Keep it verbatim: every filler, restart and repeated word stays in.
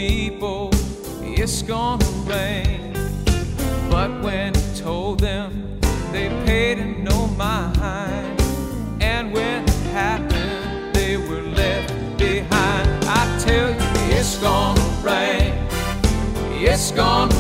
people it's gonna rain. But when he told them, they paid him no mind. And when it happened, they were left behind. I tell you, it's gonna rain, it's gonna